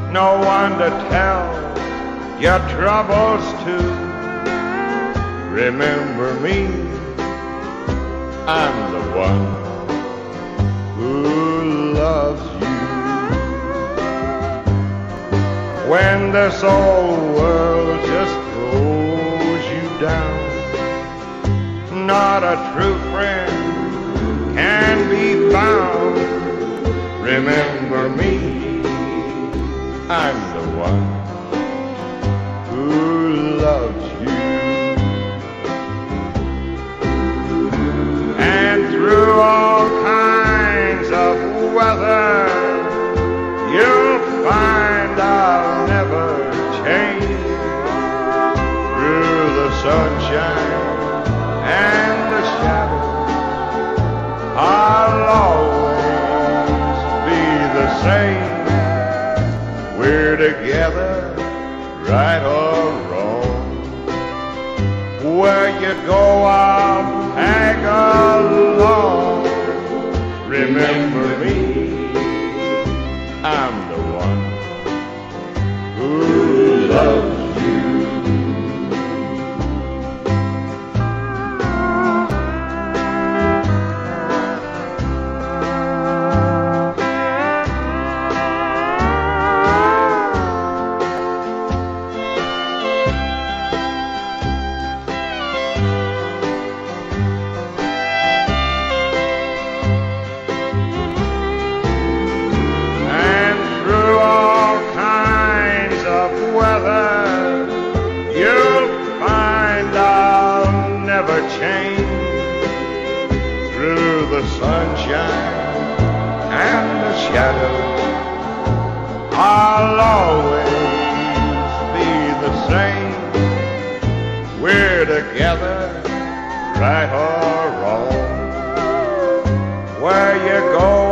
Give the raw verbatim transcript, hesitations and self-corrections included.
no one to tell your troubles to. Remember me, I'm the one who loves you. When this old world just throws you down, not a true friend can be found. Remember me, I'm the one who loves you. And through all kinds of weather, you'll find I'll never change. Through the sunshine and the shadow, I'll always be the same. We're together, right or wrong. Where you go, I'll tag along. Remember me, I'm the one who loves you. Through the sunshine and the shadows, I'll always be the same. We're together, right or wrong. Where you go,